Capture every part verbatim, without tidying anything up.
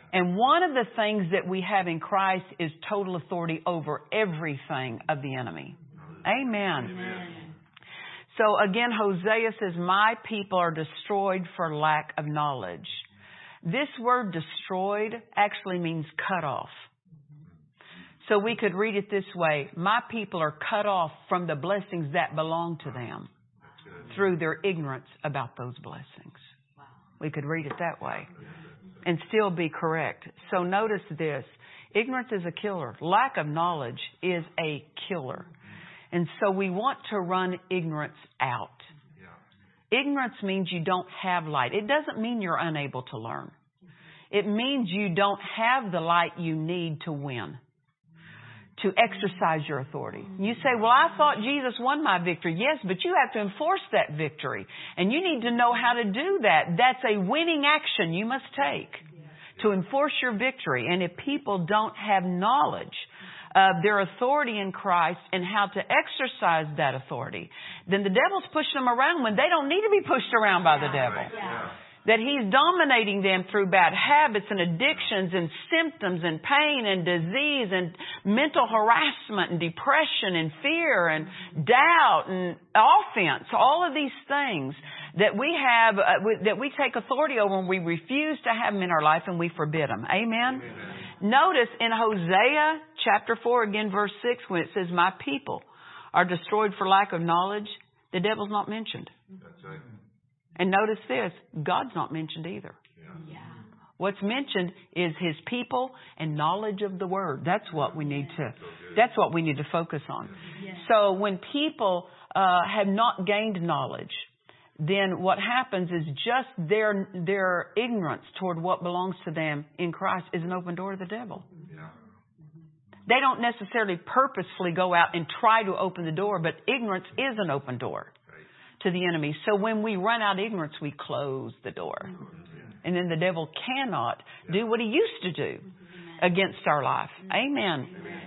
And one of the things that we have in Christ is total authority over everything of the enemy. Amen. Amen. So again, Hosea says, my people are destroyed for lack of knowledge. This word destroyed actually means cut off. So we could read it this way. My people are cut off from the blessings that belong to them through their ignorance about those blessings. We could read it that way and still be correct. So notice this. Ignorance is a killer. Lack of knowledge is a killer. And so we want to run ignorance out. Ignorance means you don't have light. It doesn't mean you're unable to learn. It means you don't have the light you need to win, to exercise your authority. You say, well, I thought Jesus won my victory. Yes, but you have to enforce that victory. And you need to know how to do that. That's a winning action you must take to enforce your victory. And if people don't have knowledge of their authority in Christ and how to exercise that authority, then the devil's pushing them around when they don't need to be pushed around by the devil. That he's dominating them through bad habits and addictions and symptoms and pain and disease and mental harassment and depression and fear and doubt and offense. All of these things that we have, uh, we, that we take authority over, and we refuse to have them in our life, and we forbid them. Amen? Amen. Notice in Hosea chapter four, again verse six, when it says, my people are destroyed for lack of knowledge, the devil's not mentioned. That's right. And notice this, God's not mentioned either. Yeah. What's mentioned is His people and knowledge of the Word. That's what we need to, that's what we need to focus on. Yeah. So when people uh, have not gained knowledge, then what happens is just their their ignorance toward what belongs to them in Christ is an open door to the devil. Yeah. They don't necessarily purposefully go out and try to open the door, but ignorance is an open door to the enemy. So when we run out of ignorance, we close the door. And then the devil cannot do what he used to do against our life. Amen.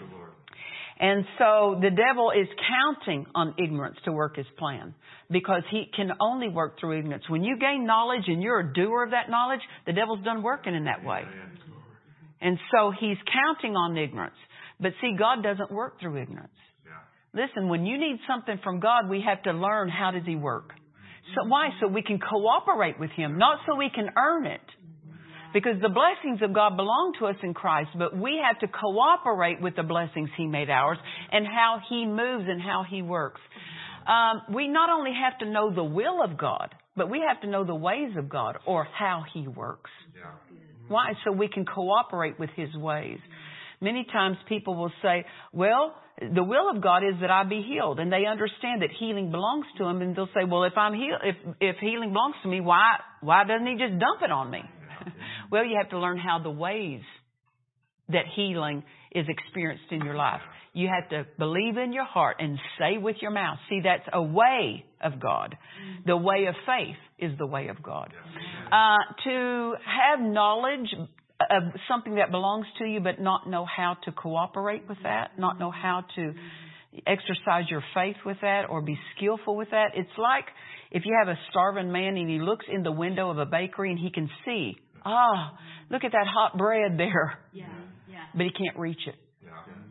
And so the devil is counting on ignorance to work his plan, because he can only work through ignorance. When you gain knowledge and you're a doer of that knowledge, the devil's done working in that way. And so he's counting on ignorance. But see, God doesn't work through ignorance. Listen, when you need something from God, we have to learn how does He work. So why? So we can cooperate with Him, not so we can earn it. Because the blessings of God belong to us in Christ, but we have to cooperate with the blessings He made ours and how He moves and how He works. Um, we not only have to know the will of God, but we have to know the ways of God or how He works. Why? So we can cooperate with His ways. Many times people will say, well, the will of God is that I be healed. And they understand that healing belongs to Him. And they'll say, well, if I'm healed, if, if healing belongs to me, why, why doesn't He just dump it on me? Well, you have to learn how the ways that healing is experienced in your life. You have to believe in your heart and say with your mouth. See, that's a way of God. The way of faith is the way of God. Uh, to have knowledge of something that belongs to you, but not know how to cooperate with that, not know how to exercise your faith with that or be skillful with that. It's like if you have a starving man and he looks in the window of a bakery and he can see, ah, oh, look at that hot bread there. Yeah. Yeah. But he can't reach it. Yeah.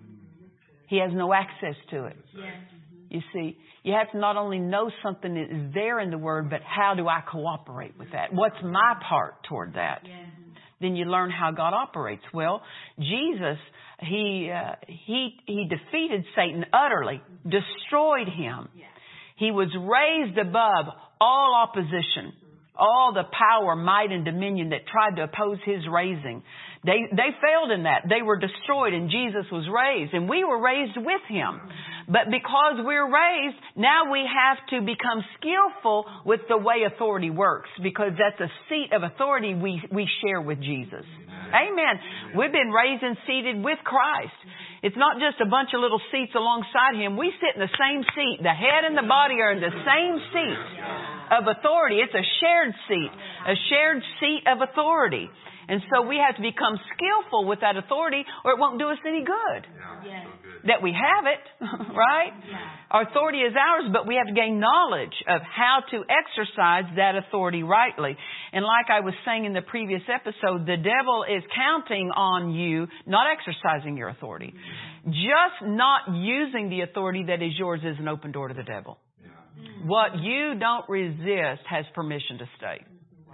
He has no access to it. Yeah. You see, you have to not only know something that is there in the Word, but how do I cooperate with that? What's my part toward that? Yeah. Then you learn how God operates. Well, Jesus, he uh, he he defeated Satan utterly, destroyed him. He was raised above all opposition, all the power, might, and dominion that tried to oppose His raising. They they failed in that. They were destroyed, and Jesus was raised, and we were raised with Him. But because we're raised, now we have to become skillful with the way authority works, because that's a seat of authority we, we share with Jesus. Amen. We've been raised and seated with Christ. It's not just a bunch of little seats alongside Him. We sit in the same seat. The head and the body are in the same seat of authority. It's a shared seat, a shared seat of authority. And so we have to become skillful with that authority, or it won't do us any good. Yeah. that we have it, right? Our authority is ours, but we have to gain knowledge of how to exercise that authority rightly. And like I was saying in the previous episode, the devil is counting on you not exercising your authority. Just not using the authority that is yours is an open door to the devil. What you don't resist has permission to stay.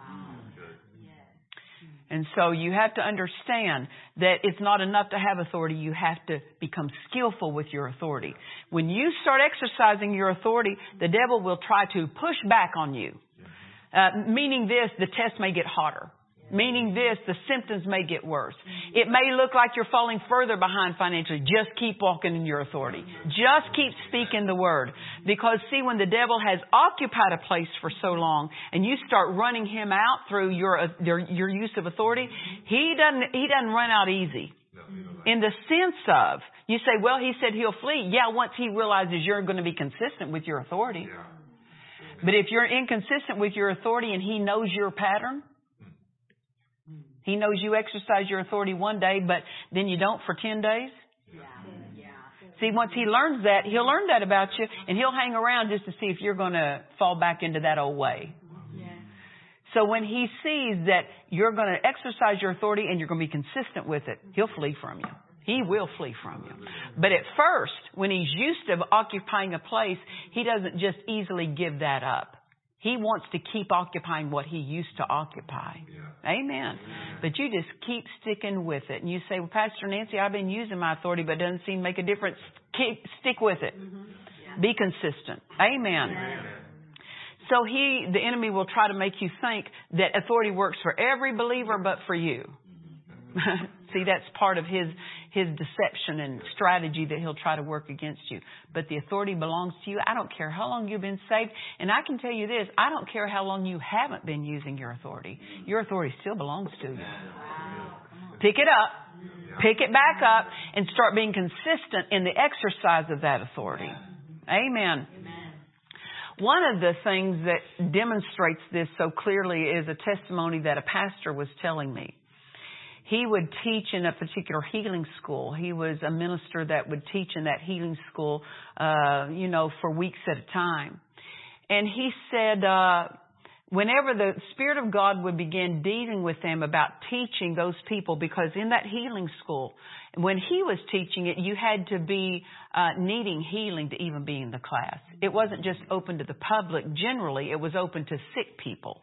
And so you have to understand that it's not enough to have authority. You have to become skillful with your authority. When you start exercising your authority, the devil will try to push back on you. Uh, meaning this, the test may get hotter. Meaning this, the symptoms may get worse. It may look like you're falling further behind financially. Just keep walking in your authority. Just keep speaking the word. Because see, when the devil has occupied a place for so long and you start running him out through your, your, your use of authority, he doesn't, he doesn't run out easy. In the sense of, you say, well, he said he'll flee. Yeah, once he realizes you're going to be consistent with your authority. But if you're inconsistent with your authority and he knows your pattern, he knows you exercise your authority one day, but then you don't for ten days. Yeah. Yeah. See, once he learns that, he'll learn that about you, and he'll hang around just to see if you're going to fall back into that old way. Yeah. So when he sees that you're going to exercise your authority and you're going to be consistent with it, he'll flee from you. He will flee from you. But at first, when he's used to occupying a place, he doesn't just easily give that up. He wants to keep occupying what he used to occupy. Yeah. Amen. Yeah. But you just keep sticking with it. And you say, well, Pastor Nancy, I've been using my authority, but it doesn't seem to make a difference. Keep, stick with it. Mm-hmm. Yeah. Be consistent. Amen. Yeah. So he, the enemy will try to make you think that authority works for every believer but for you. Mm-hmm. See, that's part of his his deception and strategy that he'll try to work against you. But the authority belongs to you. I don't care how long you've been saved. And I can tell you this, I don't care how long you haven't been using your authority. Your authority still belongs to you. Pick it up, pick it back up, and start being consistent in the exercise of that authority. Amen. One of the things that demonstrates this so clearly is a testimony that a pastor was telling me. He would teach in a particular healing school. He was a minister that would teach in that healing school, uh, you know, for weeks at a time. And he said, uh, whenever the Spirit of God would begin dealing with them about teaching those people, because in that healing school, when he was teaching it, you had to be uh, needing healing to even be in the class. It wasn't just open to the public generally. It was open to sick people.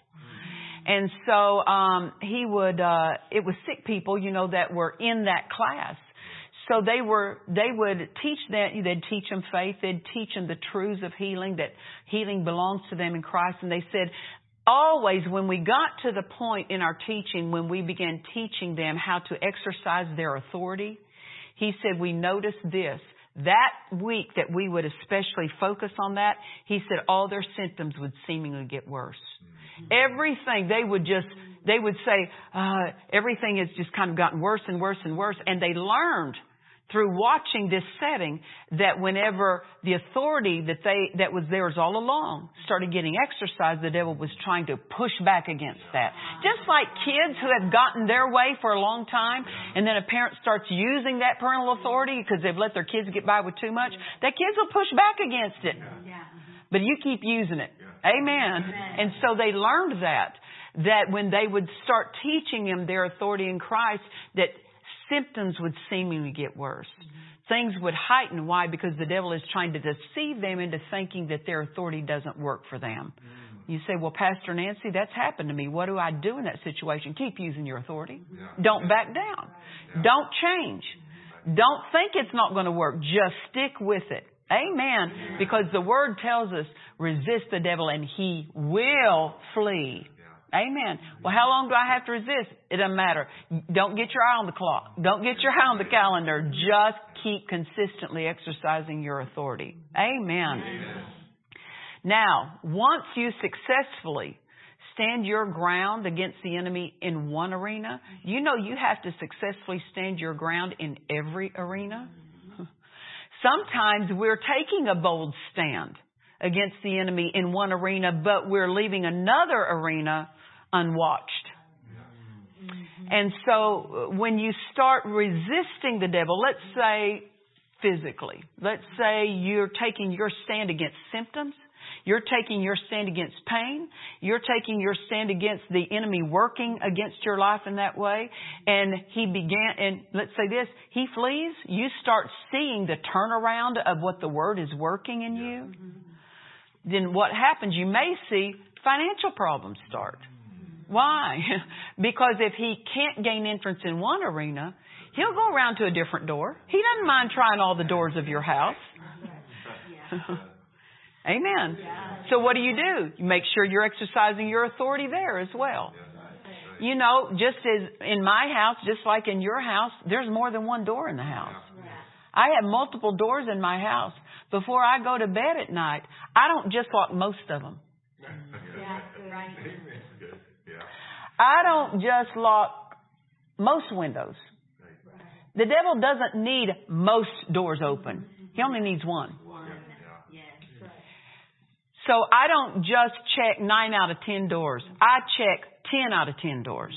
And so um, he would, uh, it was sick people, you know, that were in that class. So they were, they would teach that, they'd teach them faith, they'd teach them the truths of healing, that healing belongs to them in Christ. And they said, always when we got to the point in our teaching, when we began teaching them how to exercise their authority, he said, we noticed this. That week that we would especially focus on that, he said all their symptoms would seemingly get worse. Everything, they would just, they would say, uh, everything has just kind of gotten worse and worse and worse. And they learned through watching this setting that whenever the authority that they, that was theirs all along started getting exercised, the devil was trying to push back against that. Just like kids who have gotten their way for a long time, and then a parent starts using that parental authority because they've let their kids get by with too much, that kids will push back against it. But you keep using it. Amen. Amen. And so they learned that, that when they would start teaching them their authority in Christ, that symptoms would seemingly get worse. Mm-hmm. Things would heighten. Why? Because the devil is trying to deceive them into thinking that their authority doesn't work for them. Mm-hmm. You say, well, Pastor Nancy, that's happened to me. What do I do in that situation? Keep using your authority. Yeah. Don't back down. Yeah. Don't change. Don't think it's not going to work. Just stick with it. Amen. Yeah. Because the Word tells us, resist the devil and he will flee. Yeah. Amen. Well, how long do I have to resist? It doesn't matter. Don't get your eye on the clock. Don't get your eye on the calendar. Just keep consistently exercising your authority. Amen. Amen. Now, once you successfully stand your ground against the enemy in one arena, you know you have to successfully stand your ground in every arena. Sometimes we're taking a bold stand against the enemy in one arena, but we're leaving another arena unwatched. And so when you start resisting the devil, let's say physically. Let's say you're taking your stand against symptoms. You're taking your stand against pain. You're taking your stand against the enemy working against your life in that way. And he began, and let's say this, he flees. You start seeing the turnaround of what the Word is working in you. Mm-hmm. Then what happens? You may see financial problems start. Why? Because if he can't gain entrance in one arena, he'll go around to a different door. He doesn't mind trying all the doors of your house. Amen. So what do you do? You make sure you're exercising your authority there as well. You know, just as in my house, just like in your house, there's more than one door in the house. I have multiple doors in my house. Before I go to bed at night, I don't just lock most of them. I don't just lock most windows. The devil doesn't need most doors open. He only needs one. So I don't just check nine out of ten doors. I check ten out of ten doors.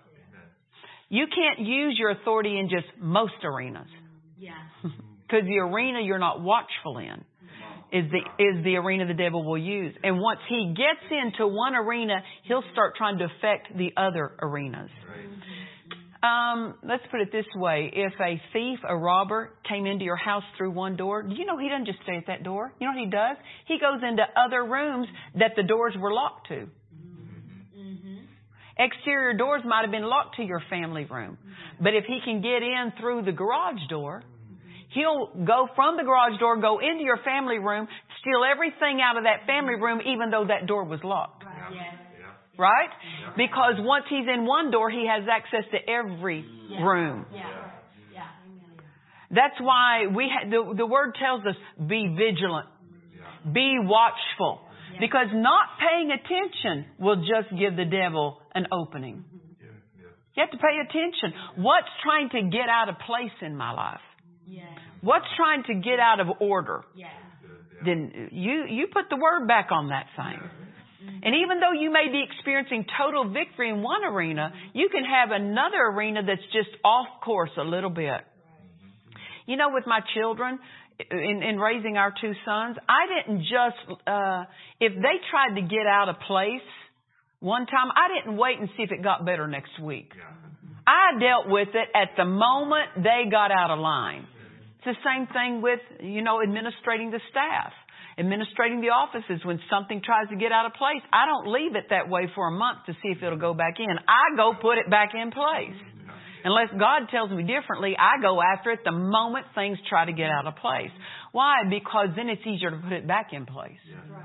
You can't use your authority in just most arenas. Because the arena you're not watchful in is the is the arena the devil will use. And once he gets into one arena, he'll start trying to affect the other arenas. Um, let's put it this way. If a thief, a robber, came into your house through one door, do you know he doesn't just stay at that door? You know what he does? He goes into other rooms that the doors were locked to. Mm-hmm. Exterior doors might have been locked to your family room. But if he can get in through the garage door, he'll go from the garage door, go into your family room, steal everything out of that family room, even though that door was locked. Right? Yes. Right? Yeah. Because once he's in one door, he has access to every yeah. room. Yeah. Yeah. That's why we ha- the, the Word tells us, be vigilant. Yeah. Be watchful. Yeah. Because not paying attention will just give the devil an opening. Yeah. Yeah. You have to pay attention. What's trying to get out of place in my life? Yeah. What's trying to get out of order? Yeah. Then you, you put the Word back on that thing. Yeah. And even though you may be experiencing total victory in one arena, you can have another arena that's just off course a little bit. You know, with my children, in, in raising our two sons, I didn't just, uh, if they tried to get out of place one time, I didn't wait and see if it got better next week. I dealt with it at the moment they got out of line. It's the same thing with, you know, administrating the staff. Administrating the offices, when something tries to get out of place, I don't leave it that way for a month to see if it'll go back in. I go put it back in place. Unless God tells me differently, I go after it the moment things try to get out of place. Why? Because then it's easier to put it back in place.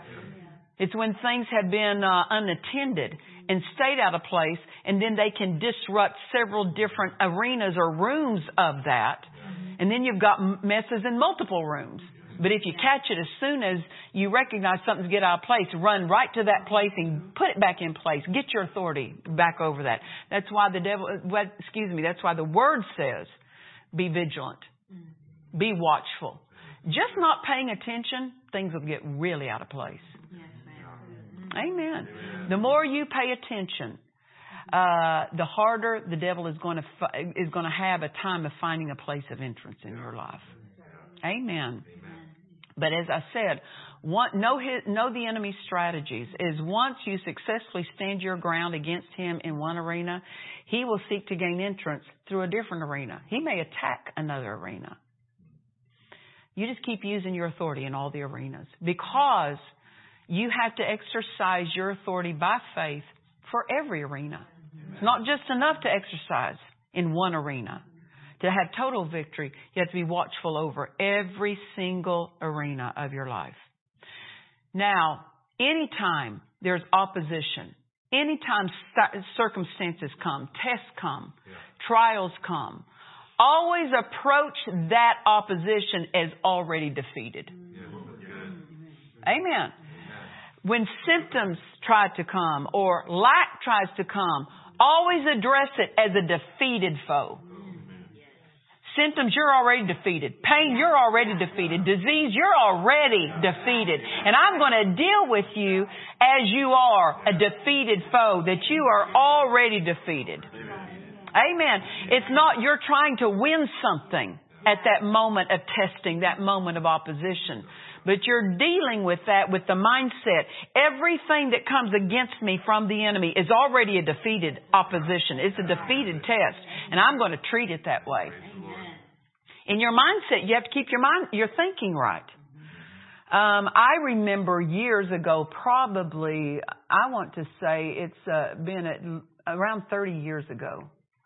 It's when things have been uh, unattended and stayed out of place, and then they can disrupt several different arenas or rooms of that. And then you've got messes in multiple rooms. But if you catch it as soon as you recognize something's get out of place, run right to that place and put it back in place. Get your authority back over that. That's why the devil, excuse me, that's why the Word says, be vigilant. Be watchful. Just not paying attention, things will get really out of place. Yes, ma'am. Amen. The more you pay attention, uh, the harder the devil is going to fi- is going to have a time of finding a place of entrance in your life. Amen. But as I said, one, know, his, know the enemy's strategies. Is once you successfully stand your ground against him in one arena, he will seek to gain entrance through a different arena. He may attack another arena. You just keep using your authority in all the arenas, because you have to exercise your authority by faith for every arena. It's not just enough to exercise in one arena. To have total victory, you have to be watchful over every single arena of your life. Now, anytime there's opposition, anytime circumstances come, tests come, yeah. trials come, always approach that opposition as already defeated. Yeah. Amen. When symptoms try to come or lack tries to come, always address it as a defeated foe. Symptoms, you're already defeated. Pain, you're already defeated. Disease, you're already defeated. And I'm going to deal with you as you are a defeated foe, that you are already defeated. Amen. It's not you're trying to win something at that moment of testing, that moment of opposition. But you're dealing with that with the mindset. Everything that comes against me from the enemy is already a defeated opposition. It's a defeated test. And I'm going to treat it that way. In your mindset, you have to keep your mind, your thinking right. Um, I remember years ago, probably, I want to say it's uh, been at, around thirty years ago.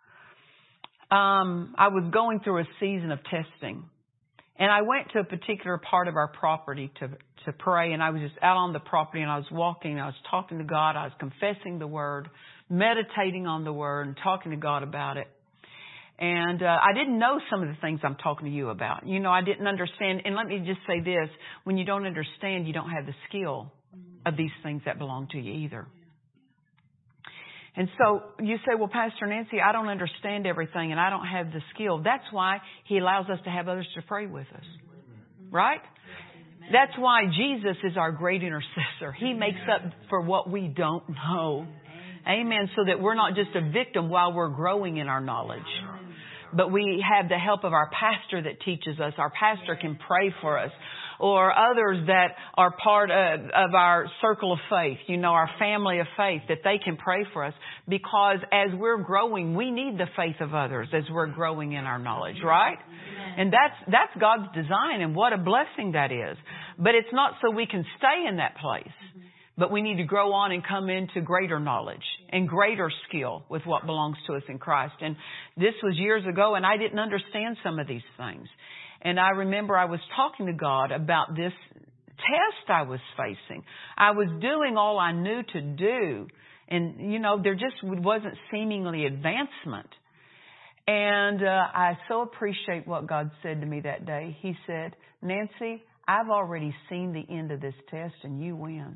Um, I was going through a season of testing. And I went to a particular part of our property to to pray, and I was just out on the property, and I was walking, and I was talking to God, I was confessing the Word, meditating on the Word, and talking to God about it. And uh, I didn't know some of the things I'm talking to you about. You know, I didn't understand. And let me just say this. When you don't understand, you don't have the skill of these things that belong to you either. And so you say, well, Pastor Nancy, I don't understand everything and I don't have the skill. That's why He allows us to have others to pray with us. Right? That's why Jesus is our great intercessor. He makes up for what we don't know. Amen. So that we're not just a victim while we're growing in our knowledge. But we have the help of our pastor that teaches us. Our pastor can pray for us. Or others that are part of, of our circle of faith, you know, our family of faith, that they can pray for us. Because as we're growing, we need the faith of others as we're growing in our knowledge, right? And that's that's God's design, and what a blessing that is. But it's not so we can stay in that place. But we need to grow on and come into greater knowledge and greater skill with what belongs to us in Christ. And this was years ago, and I didn't understand some of these things. And I remember I was talking to God about this test I was facing. I was doing all I knew to do. And, you know, there just wasn't seemingly advancement. And uh, I so appreciate what God said to me that day. He said, Nancy, I've already seen the end of this test and you win.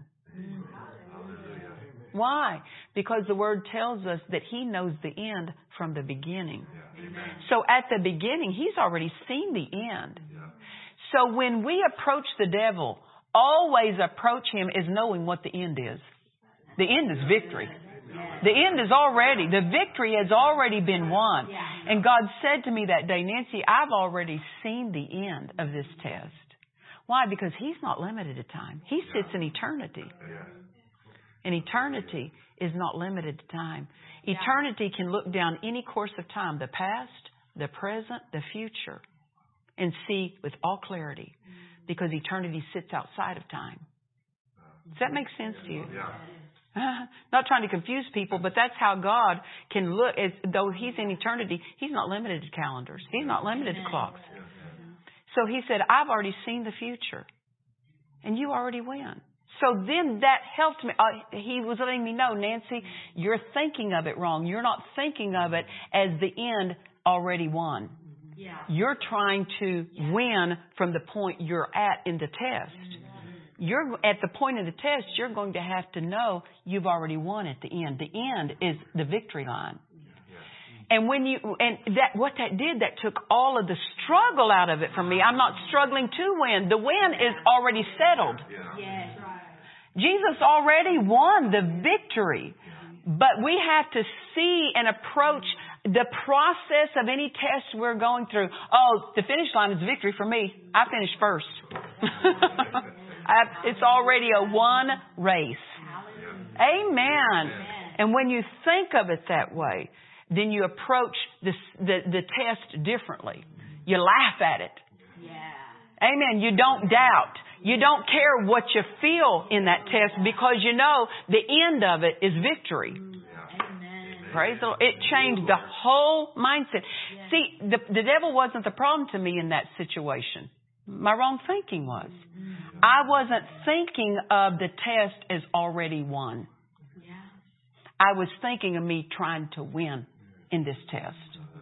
Why? Because the Word tells us that He knows the end from the beginning. So at the beginning, He's already seen the end. So when we approach the devil, always approach him as knowing what the end is. The end is victory. The end is already, the victory has already been won. And God said to me that day, Nancy, I've already seen the end of this test. Why? Because He's not limited to time. He sits in eternity. And eternity is not limited to time. Eternity can look down any course of time, the past, the present, the future, and see with all clarity. Because eternity sits outside of time. Does that make sense to you? Not trying to confuse people, but that's how God can look. As though He's in eternity, He's not limited to calendars. He's not limited to clocks. So He said, I've already seen the future. And you already win. So then that helped me. Uh, he was letting me know, Nancy, you're thinking of it wrong. You're not thinking of it as the end already won. Yeah. You're trying to yeah. win from the point you're at in the test. Mm-hmm. You're at the point of the test, you're going to have to know you've already won at the end. The end is the victory line. And when you, and that, what that did, that took all of the struggle out of it for me. I'm not struggling to win. The win is already settled. Yes. Jesus already won the victory. But we have to see and approach the process of any test we're going through. Oh, the finish line is victory for me. I finished first. I, it's already a won race. Amen. And when you think of it that way, then you approach this, the, the test differently. You laugh at it. Yeah. Amen. You don't doubt. You don't care what you feel in that test because you know the end of it is victory. Amen. Praise the Lord. It changed the whole mindset. Yeah. See, the, the devil wasn't the problem to me in that situation. My wrong thinking was. Mm-hmm. I wasn't thinking of the test as already won. Yeah. I was thinking of me trying to win in this test.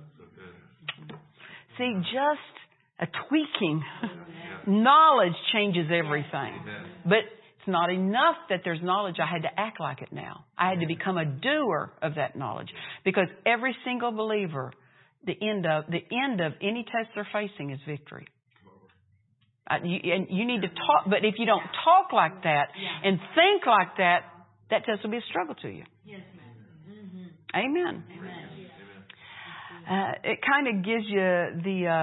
See, just a tweaking. Knowledge changes everything. But it's not enough that there's knowledge. I had to act like it now. I had to become a doer of that knowledge. Because every single believer, the end of the end of any test they're facing is victory. Uh, you, and you need to talk, but if you don't talk like that and think like that, that test will be a struggle to you. Yes, ma'am. Mm-hmm. Amen. Amen. Uh, it kind of gives you the uh,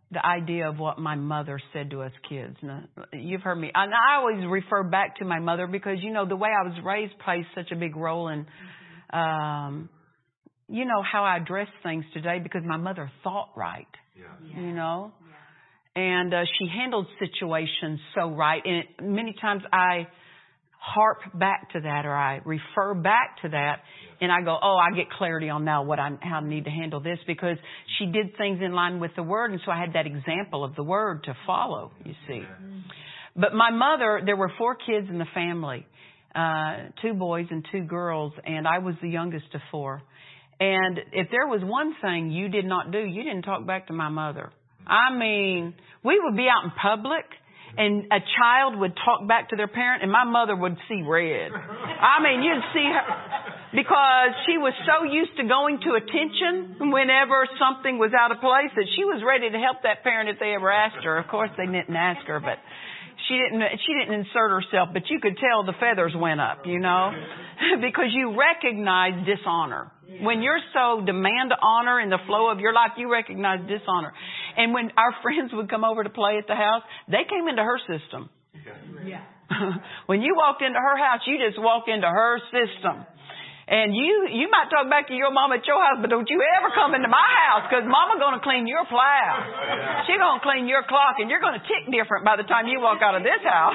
the idea of what my mother said to us kids. Now, you've heard me. And I always refer back to my mother because, you know, the way I was raised plays such a big role in, um, you know, how I address things today because my mother thought right, yeah. you know. Yeah. And uh, she handled situations so right. And it, many times I harp back to that or I refer back to that and I go, oh, I get clarity on now what I, how I need to handle this because she did things in line with the Word. And so I had that example of the Word to follow, you see. But my mother, there were four kids in the family, uh, two boys and two girls, and I was the youngest of four. And if there was one thing you did not do, you didn't talk back to my mother. I mean, we would be out in public and a child would talk back to their parent and my mother would see red. I mean, you'd see her because she was so used to going to attention whenever something was out of place that she was ready to help that parent if they ever asked her. Of course, they didn't ask her, but she didn't, she didn't insert herself, but you could tell the feathers went up, you know, because you recognize dishonor. When you're so demand honor in the flow of your life, you recognize dishonor. And when our friends would come over to play at the house, they came into her system. Yeah. When you walked into her house, you just walked into her system. And you, you might talk back to your mom at your house, but don't you ever come into my house because mama going to clean your plow. She's going to clean your clock and you're going to tick different by the time you walk out of this house.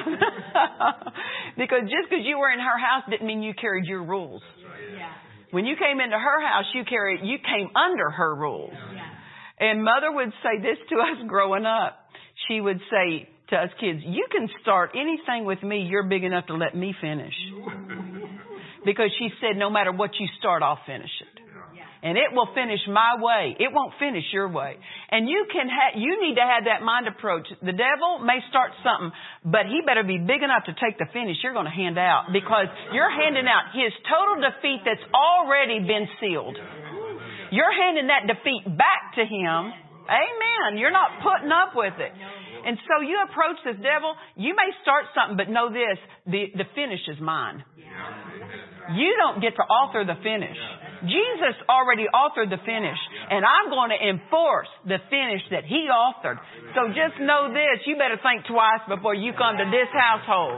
Because just because you were in her house didn't mean you carried your rules. When you came into her house, you carried, you came under her rules. And mother would say this to us growing up. She would say to us kids, you can start anything with me. You're big enough to let me finish. Because she said, no matter what you start, I'll finish it. And it will finish my way. It won't finish your way. And you can ha- you need to have that mind approach. The devil may start something, but he better be big enough to take the finish you're going to hand out because you're handing out his total defeat that's already been sealed. You're handing that defeat back to him. Amen. You're not putting up with it. And so you approach this devil. You may start something, but know this, the, the finish is mine. You don't get to author the finish. Jesus already authored the finish, and I'm going to enforce the finish that he authored. So just know this, you better think twice before you come to this household.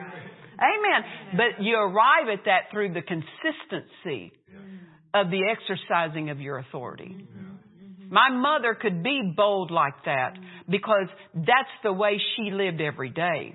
Amen. But you arrive at that through the consistency of the exercising of your authority. My mother could be bold like that because that's the way she lived every day.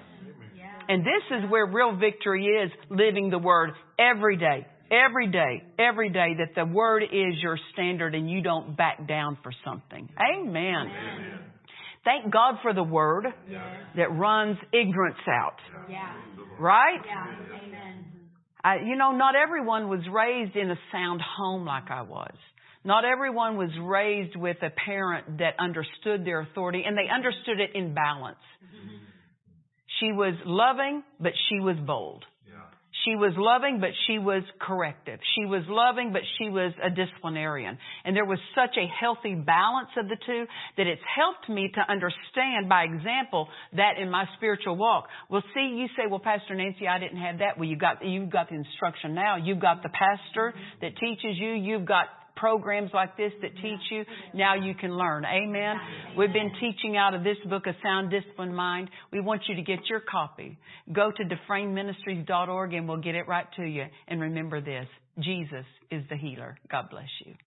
And this is where real victory is, living the Word every day, every day, every day, that the Word is your standard and you don't back down for something. Amen. Amen. Thank God for the Word yes. that runs ignorance out. Yeah. Right? Yeah. Amen. I, you know, not everyone was raised in a sound home like I was. Not everyone was raised with a parent that understood their authority, and they understood it in balance. Mm-hmm. She was loving, but she was bold. Yeah. She was loving, but she was corrective. She was loving, but she was a disciplinarian. And there was such a healthy balance of the two that it's helped me to understand by example that in my spiritual walk. Well, see, you say, well, Pastor Nancy, I didn't have that. Well, you got, you've got the instruction now. You've got the pastor that teaches you. You've got programs like this that teach you. Now you can learn. Amen. We've been teaching out of this book, A Sound Disciplined Mind. We want you to get your copy. Go to Dufresne Ministries dot org and we'll get it right to you. And remember this, Jesus is the healer. God bless you.